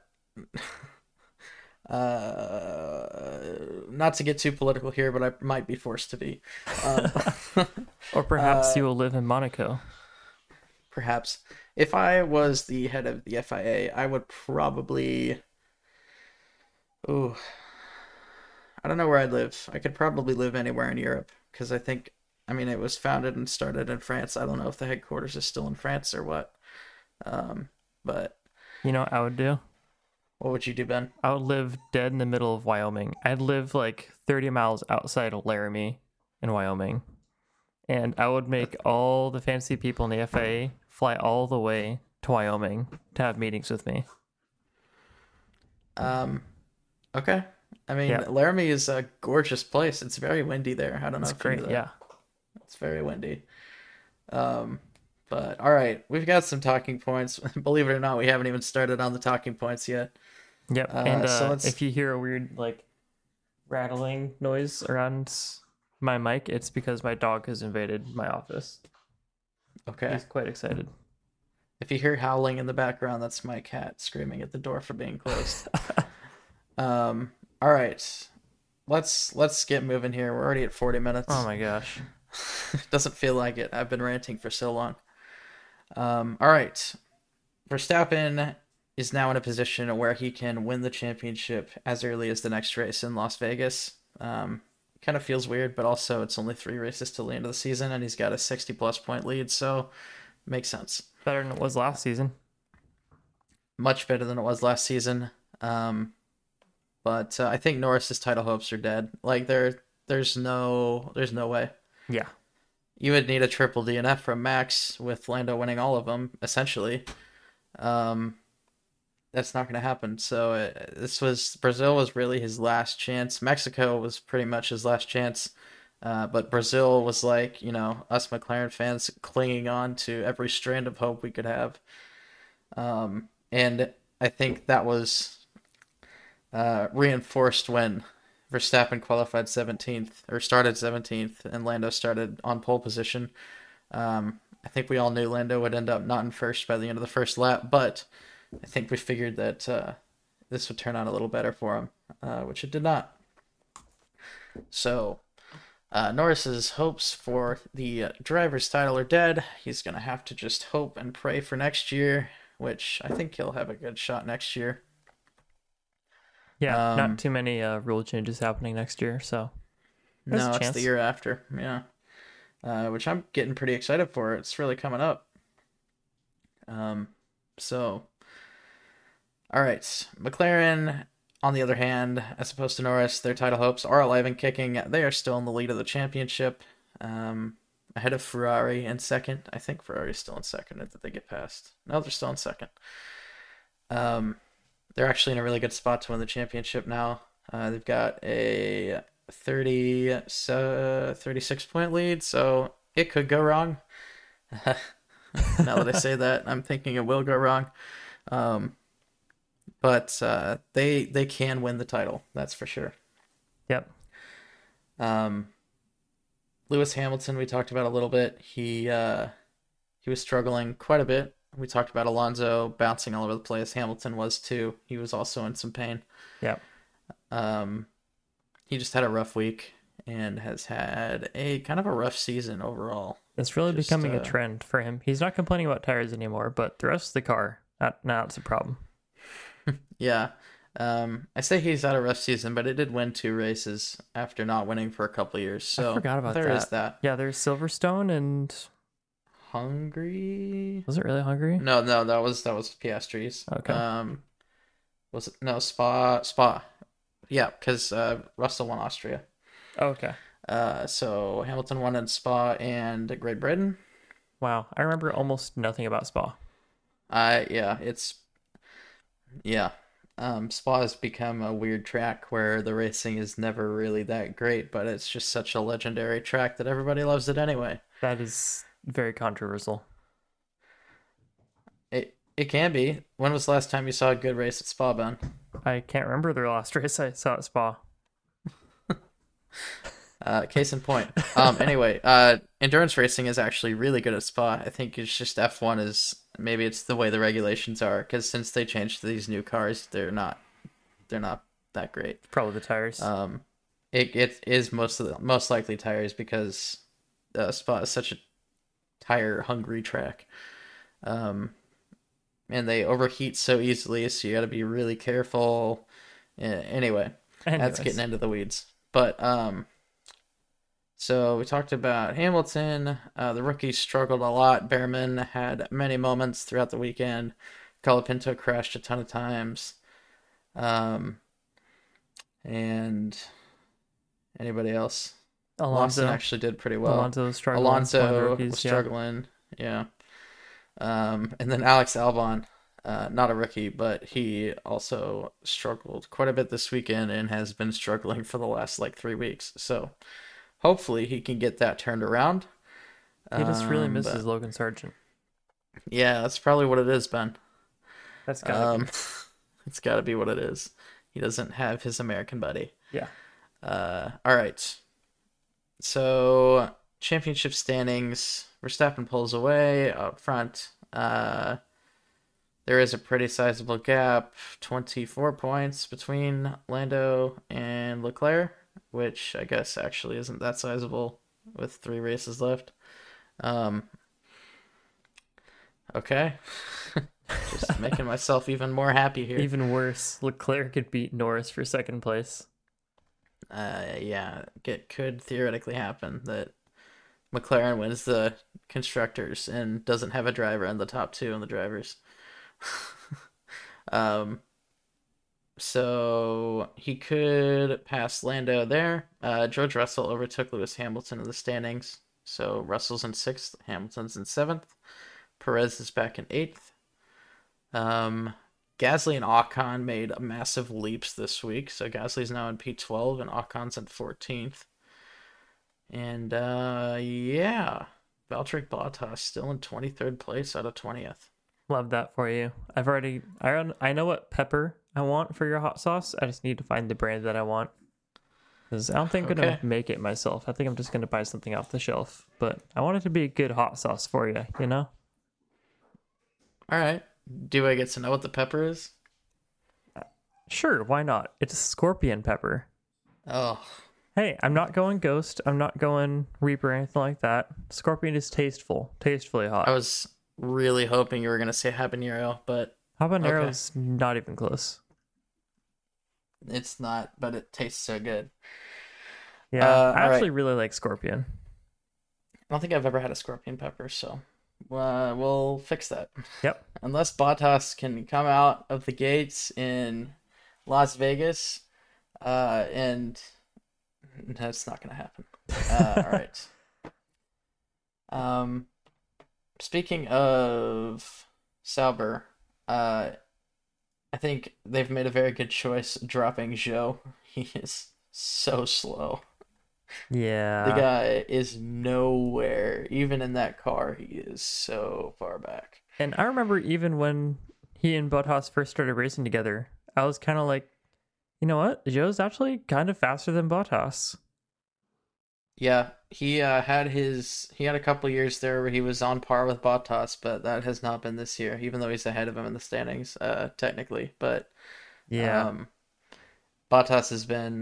Not to get too political here, but I might be forced to be. Um, Or perhaps you will live in Monaco. Perhaps. If I was the head of the FIA, I would probably. Ooh, I don't know where I'd live. I could probably live anywhere in Europe because it was founded and started in France. I don't know if the headquarters is still in France or what. But You know what I would do? what would you do, Ben? I would live dead in the middle of Wyoming. I'd live like 30 miles outside of Laramie in Wyoming. And I would make all the fancy people in the FIA fly all the way to Wyoming to have meetings with me. Okay. Yeah. Laramie is a gorgeous place. It's very windy there. I don't know That's if you knew great. that. Yeah. It's very windy. But all right, we've got some talking points. Believe it or not, we haven't even started on the talking points yet. Yep. And so let's. if you hear a weird like rattling noise around my mic, it's because my dog has invaded my office. Okay. He's quite excited. If you hear howling in the background, that's my cat screaming at the door for being closed. All right. Let's get moving here. We're already at 40 minutes. Oh my gosh. Doesn't feel like it. I've been ranting for so long. All right. Verstappen is now in a position where he can win the championship as early as the next race in Las Vegas. Kind of feels weird, but also it's only 3 races till the end of the season, and he's got a 60+ point lead, so makes sense. Better than it was last season. Much better than it was last season. But I think Norris's title hopes are dead. Like there's no way. Yeah. You would need a triple DNF from Max with Lando winning all of them, essentially. That's not going to happen. So Brazil was really his last chance. Mexico was pretty much his last chance. But Brazil was like, us McLaren fans clinging on to every strand of hope we could have. And I think that was reinforced when Verstappen qualified 17th, or started 17th, and Lando started on pole position. I think we all knew Lando would end up not in first by the end of the first lap, but I think we figured that this would turn out a little better for him, which it did not. So Norris's hopes for the driver's title are dead. He's going to have to just hope and pray for next year, which I think he'll have a good shot next year. Yeah, not too many rule changes happening next year, so no, it's the year after. Yeah, which I'm getting pretty excited for. It's really coming up. So, all right, McLaren, on the other hand, as opposed to Norris, their title hopes are alive and kicking. They are still in the lead of the championship, ahead of Ferrari in second. I think Ferrari's still in second. Did they get past? No, they're still in second. They're actually in a really good spot to win the championship now. They've got a 36 point lead, so it could go wrong. Now that I say that, I'm thinking it will go wrong. But they can win the title, that's for sure. Yep. Lewis Hamilton, we talked about a little bit. He was struggling quite a bit. We talked about Alonso bouncing all over the place. Hamilton was too. He was also in some pain. Yep. He just had a rough week and has had a kind of a rough season overall. It's really becoming a trend for him. He's not complaining about tires anymore, but the rest of the car, now it's a problem. Yeah. I say he's had a rough season, but it did win 2 races after not winning for a couple of years. So I forgot about that. There is that. Yeah, there's Silverstone and Hungary. Was it really Hungary? No, that was Piastri's. Okay. Was it Spa? Yeah, because Russell won Austria. Okay. So Hamilton won in Spa and Great Britain. Wow, I remember almost nothing about Spa. Spa has become a weird track where the racing is never really that great, but it's just such a legendary track that everybody loves it anyway. That is very controversial. It can be. When was the last time you saw a good race at Spa, Ben? I can't remember the last race I saw at Spa. Case in point. Anyway, endurance racing is actually really good at Spa. I think it's just F1 is, maybe it's the way the regulations are, because since they changed to these new cars, they're not that great. Probably the tires. It is most likely tires, because Spa is such a tire hungry track. And they overheat so easily, so you got to be really careful. Anyway, that's getting into the weeds. But so we talked about Hamilton. The rookies struggled a lot. Behrman had many moments throughout the weekend. Colapinto crashed a ton of times. And anybody else? Alonso Lawson actually did pretty well. Alonso was struggling. Was struggling. Yeah. And then Alex Albon, not a rookie, but he also struggled quite a bit this weekend and has been struggling for the last 3 weeks. So hopefully he can get that turned around. He just really misses Logan Sargent. Yeah, that's probably what it is, Ben. That's gotta be. It's gotta be what it is. He doesn't have his American buddy. Yeah. All right. So championship standings. Verstappen pulls away up front. There is a pretty sizable gap, 24 points between Lando and Leclerc, which I guess actually isn't that sizable with 3 races left. Okay. just making myself even more happy here. Even worse, Leclerc could beat Norris for second place. Yeah, it could theoretically happen that McLaren wins the constructors and doesn't have a driver in the top two in the drivers. um, so he could pass Lando there. George Russell overtook Lewis Hamilton in the standings. So Russell's in sixth, Hamilton's in seventh. Perez is back in eighth. Gasly and Ocon made massive leaps this week. So Gasly's now in P12 and Ocon's in 14th. And yeah, Valtteri Bottas still in 23rd place out of 20th. Love that for you. I know what pepper I want for your hot sauce. I just need to find the brand that I want. Because I don't think I'm going to make it myself. I think I'm just going to buy something off the shelf. But I want it to be a good hot sauce for you, you know? All right. Do I get to know what the pepper is? Sure, why not? It's scorpion pepper. Oh. Hey, I'm not going ghost. I'm not going reaper or anything like that. Scorpion is tastefully hot. I was really hoping you were going to say habanero, but... Habanero's not even close. It's not, but it tastes so good. Yeah, I actually really like scorpion. I don't think I've ever had a scorpion pepper, so we'll fix that. Yep. Unless Bottas can come out of the gates in Las Vegas, and that's not going to happen. All right. Speaking of Sauber, I think they've made a very good choice dropping Zhou. He is so slow. Yeah. The guy is nowhere. Even in that car, he is so far back. And I remember even when he and Bottas first started racing together, I was kind of like, you know what? Zhou's actually kind of faster than Bottas. Yeah, he had a couple years there where he was on par with Bottas, but that has not been this year, even though he's ahead of him in the standings, technically. But yeah, Bottas has been,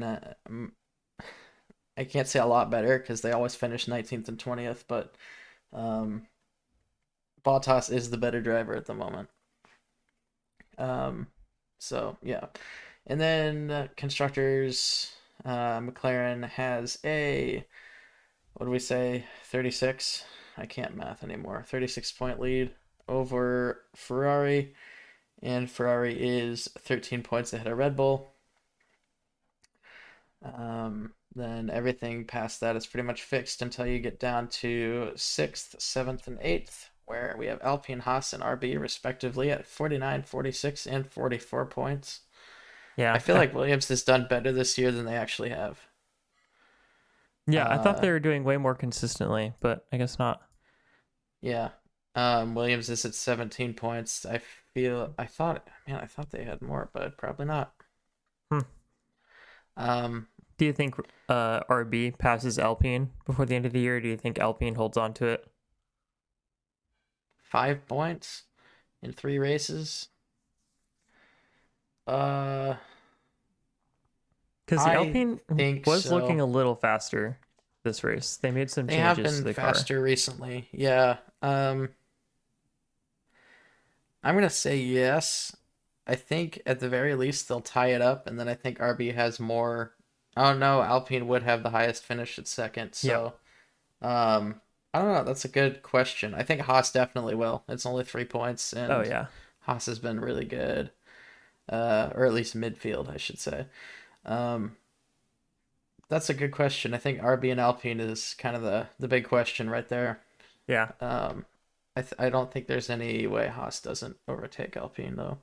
I can't say a lot better because they always finish 19th and 20th, but Bottas is the better driver at the moment. So yeah, and then constructors, McLaren has a, what do we say, 36? I can't math anymore. 36-point lead over Ferrari, and Ferrari is 13 points ahead of Red Bull. Then everything past that is pretty much fixed until you get down to 6th, 7th, and 8th, where we have Alpine, Haas, and RB respectively at 49, 46, and 44 points. Yeah, I feel like Williams has done better this year than they actually have. Yeah, I thought they were doing way more consistently, but I guess not. Yeah. Williams is at 17 points. I thought they had more, but probably not. Do you think RB passes Alpine before the end of the year? Or do you think Alpine holds on to it? 5 points in 3 races. Because the Alpine was looking a little faster this race. They made some changes to the car. They have been faster recently. Yeah. I'm gonna say yes. I think at the very least they'll tie it up, and then I think RB has more. Oh no, Alpine would have the highest finish at second. So, I don't know. That's a good question. I think Haas definitely will. It's only 3 points, and Haas has been really good, or at least midfield, I should say. That's a good question. I think RB and Alpine is kind of the big question right there. Yeah. I don't think there's any way Haas doesn't overtake Alpine though.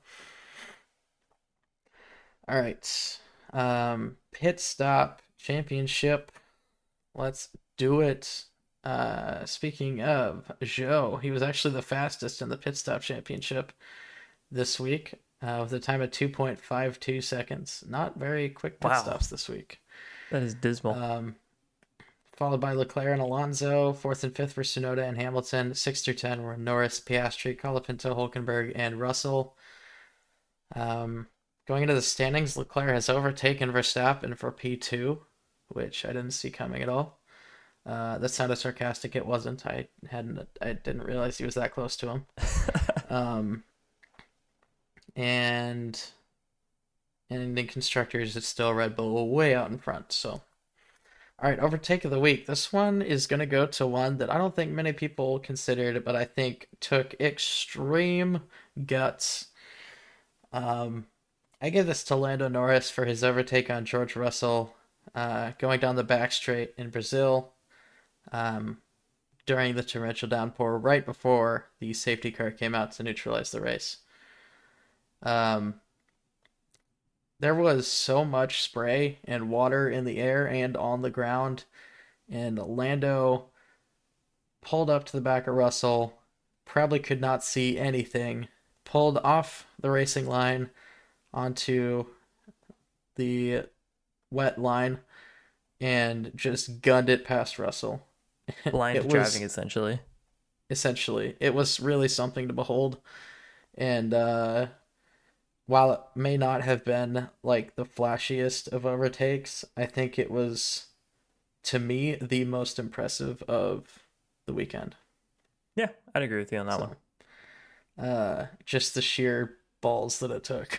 All right. Pit stop championship. Let's do it. Speaking of Zhou, he was actually the fastest in the pit stop championship this week, with a time of 2.52 seconds. Not very quick pit stops this week. That is dismal. Followed by Leclerc and Alonso. 4th and 5th for Tsunoda and Hamilton. 6 through 10 were Norris, Piastri, Colapinto, Hülkenberg, and Russell. Going into the standings, Leclerc has overtaken Verstappen for P2, which I didn't see coming at all. That sounded sarcastic. It wasn't. I didn't realize he was that close to him. and in the constructors, it's still Red Bull way out in front. So, all right, overtake of the week. This one is going to go to one that I don't think many people considered, but I think took extreme guts. I give this to Lando Norris for his overtake on George Russell, going down the back straight in Brazil, um, during the torrential downpour right before the safety car came out to neutralize the race. Um, there was so much spray and water in the air and on the ground, and Lando pulled up to the back of Russell, probably could not see anything, pulled off the racing line onto the wet line, and just gunned it past Russell. Blind It driving, was essentially. essentially, it was really something to behold. And while it may not have been like the flashiest of overtakes, I think it was, to me, the most impressive of the weekend. Yeah, I'd agree with you on that one. So, just the sheer balls that it took.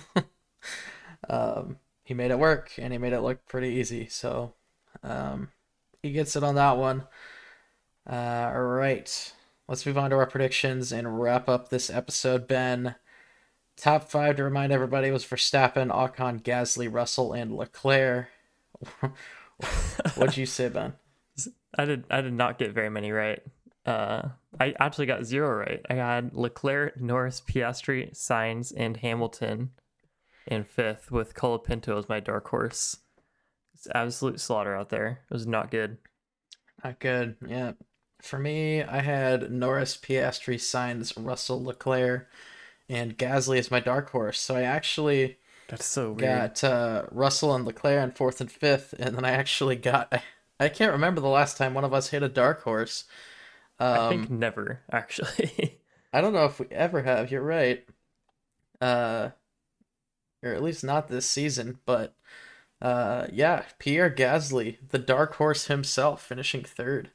He made it work, and he made it look pretty easy. So, he gets it on that one. All right, let's move on to our predictions and wrap up this episode. Ben, top five to remind everybody was Verstappen, Ocon, Gasly, Russell, and Leclerc. What'd you say, Ben? I did not get very many right. I actually got zero right. I had Leclerc, Norris, Piastri, Sainz, and Hamilton in fifth, with Colapinto as my dark horse. It's absolute slaughter out there. It was not good. Not good. Yeah. For me, I had Norris, Piastri, Sainz, Russell, Leclerc, and Gasly as my dark horse. So I actually That's so weird. got Russell and Leclerc in fourth and fifth, and then I actually got. I can't remember the last time one of us hit a dark horse. I think Um, never, actually. I don't know if we ever have. You're right. Uh, or at least not this season. But yeah, Pierre Gasly, the dark horse himself, finishing third.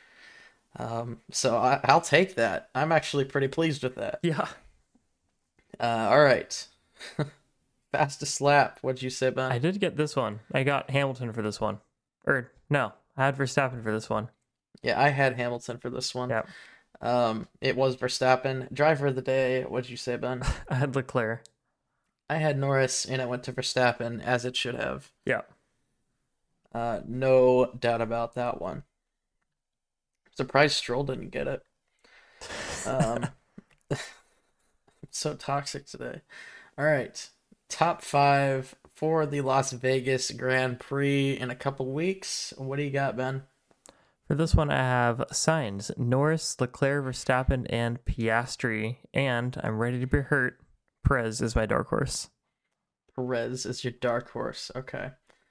So I'll take that. I'm actually pretty pleased with that. Yeah. All right. Fastest lap. What'd you say, I Ben? did get this one. I got Hamilton for this one. Or, no, I had Verstappen for this one. Yeah, I had Hamilton for this one. Yeah. It was Verstappen. Driver of the day. What'd you say, Ben? I had Leclerc. I had Norris, and it went to Verstappen, as it should have. Yeah. No doubt about that one. Surprised Stroll didn't get it. Um, so toxic today. All right. Top five for the Las Vegas Grand Prix in a couple weeks. What do you got, Ben? For this one, I have Sainz, Norris, Leclerc, Verstappen, and Piastri. And I'm ready to be hurt. Perez is my dark horse. Perez is your dark horse. Okay.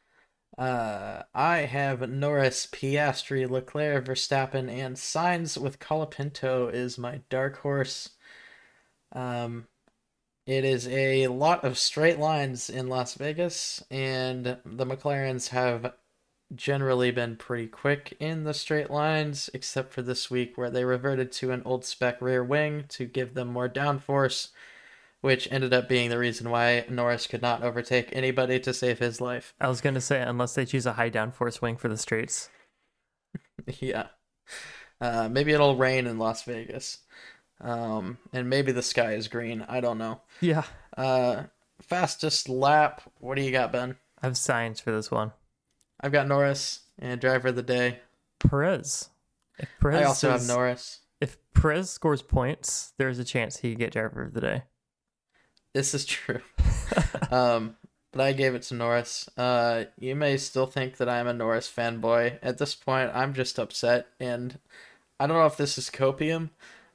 I have Norris, Piastri, Leclerc, Verstappen, and Sainz with Colapinto is my dark horse. Um, it is a lot of straight lines in Las Vegas, and the McLarens have generally been pretty quick in the straight lines, except for this week where they reverted to an old spec rear wing to give them more downforce, which ended up being the reason why Norris could not overtake anybody to save his life. I was going to say, unless they choose a high downforce wing for the straights. Yeah. Maybe it'll rain in Las Vegas. And maybe the sky is green. I don't know. Yeah. Fastest lap. What do you got, Ben? I have Sainz for this one. I've got Norris and driver of the day. Perez. If I also have Norris. If Perez scores points, there's a chance he could get driver of the day. This is true. But I gave it to Norris. You may still think that I'm a Norris fanboy. At this point, I'm just upset, and I don't know if this is copium.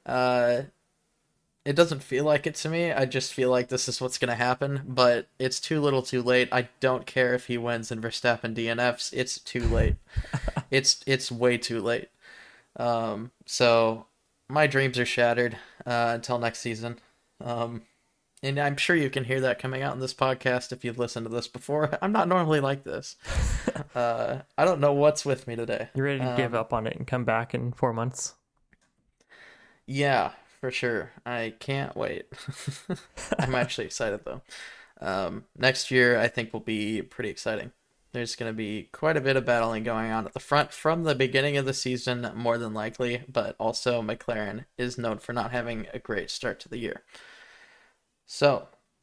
It doesn't feel like it to me. I just feel like this is what's going to happen, but it's too little too late. I don't care if he wins and Verstappen DNFs. It's too late. It's way too late. So my dreams are shattered until next season. And I'm sure you can hear that coming out in this podcast if you've listened to this before. I'm not normally like this. I don't know what's with me today. You ready to give up on it and come back in 4 months? Yeah, for sure. I can't wait. I'm actually excited though. Next year, I think will be pretty exciting. There's going to be quite a bit of battling going on at the front from the beginning of the season, more than likely, but also McLaren is known for not having a great start to the year. So,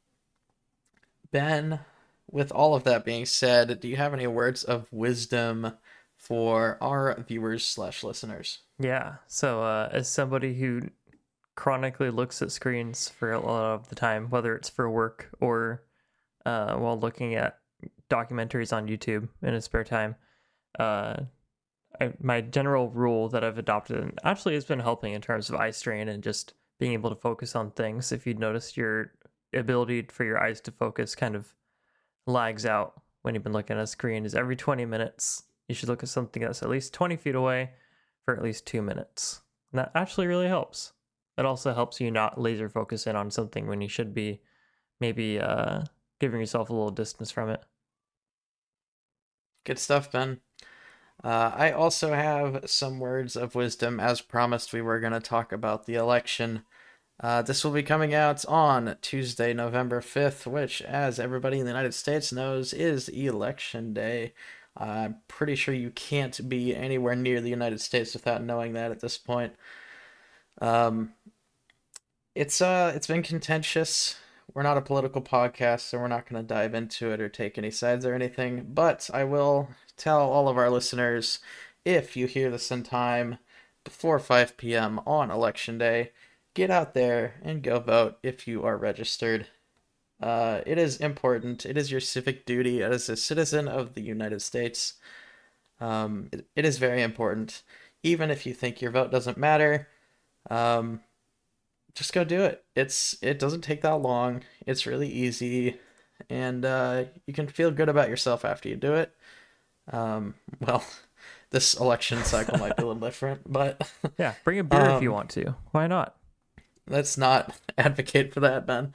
Ben, with all of that being said, do you have any words of wisdom for our viewers slash listeners? Yeah. So, as somebody who chronically looks at screens for a lot of the time, whether it's for work or while looking at documentaries on YouTube in his spare time, my general rule that I've adopted, and actually has been helping in terms of eye strain and just being able to focus on things. If you'd notice your ability for your eyes to focus kind of lags out when you've been looking at a screen, is every 20 minutes, you should look at something that's at least 20 feet away for at least 2 minutes. And that actually really helps. It also helps you not laser focus in on something when you should be maybe giving yourself a little distance from it. Good stuff, Ben. I also have some words of wisdom. As promised, we were going to talk about the election. This will be coming out on Tuesday, November 5th, which, as everybody in the United States knows, is Election Day. I'm pretty sure you can't be anywhere near the United States without knowing that at this point. It's been contentious. We're not a political podcast, so we're not going to dive into it or take any sides or anything. But I will tell all of our listeners, if you hear this in time before 5 p.m. on Election Day, get out there and go vote if you are registered. It is important. It is your civic duty as a citizen of the United States. It is very important. Even if you think your vote doesn't matter, just go do it. It doesn't take that long. It's really easy, and you can feel good about yourself after you do it. Well, this election cycle might be a little different, but yeah, bring a beer if you want to. Why not? Let's not advocate for that, Ben.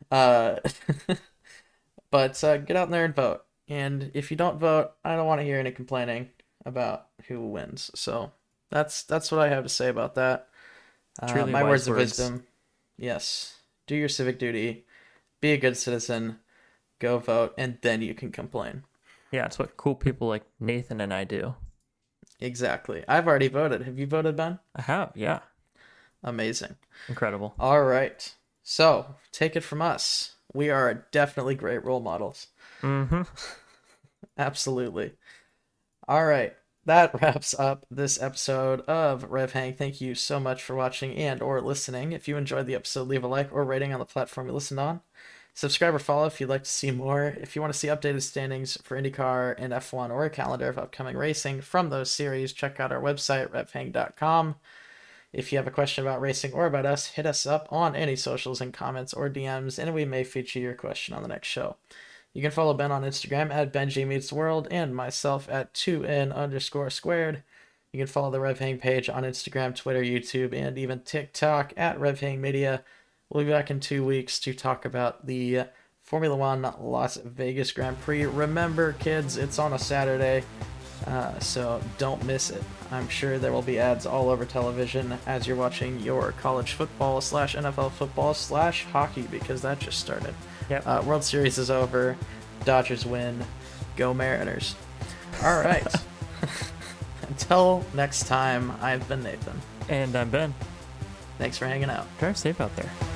But get out there and vote. And if you don't vote, I don't want to hear any complaining about who wins. So that's what I have to say about that. My words of wisdom. Yes. Do your civic duty. Be a good citizen. Go vote, and then you can complain. Yeah, it's what cool people like Nathan and I do. Exactly. I've already voted. Have you voted, Ben? I have, yeah. Amazing. Incredible. All right. So, take it from us. We are definitely great role models. Mm-hmm. Absolutely. All right. That wraps up this episode of Rev Hang. Thank you so much for watching and or listening. If you enjoyed the episode, leave a like or rating on the platform you listened on. Subscribe or follow if you'd like to see more. If you want to see updated standings for IndyCar and F1 or a calendar of upcoming racing from those series, check out our website, revhang.com. If you have a question about racing or about us, hit us up on any socials and comments or DMs, and we may feature your question on the next show. You can follow Ben on Instagram at BenjiMeetsWorld and myself at 2N_squared. You can follow the Rev Hang page on Instagram, Twitter, YouTube, and even TikTok at Rev Hang Media. We'll be back in 2 weeks to talk about the Formula One Las Vegas Grand Prix. Remember, kids, it's on a Saturday, so don't miss it. I'm sure there will be ads all over television as you're watching your college football / NFL football / hockey, because that just started. Yep. World Series is over. Dodgers win. Go Mariners. All right. Until next time, I've been Nathan. And I'm Ben. Thanks for hanging out. Drive safe out there.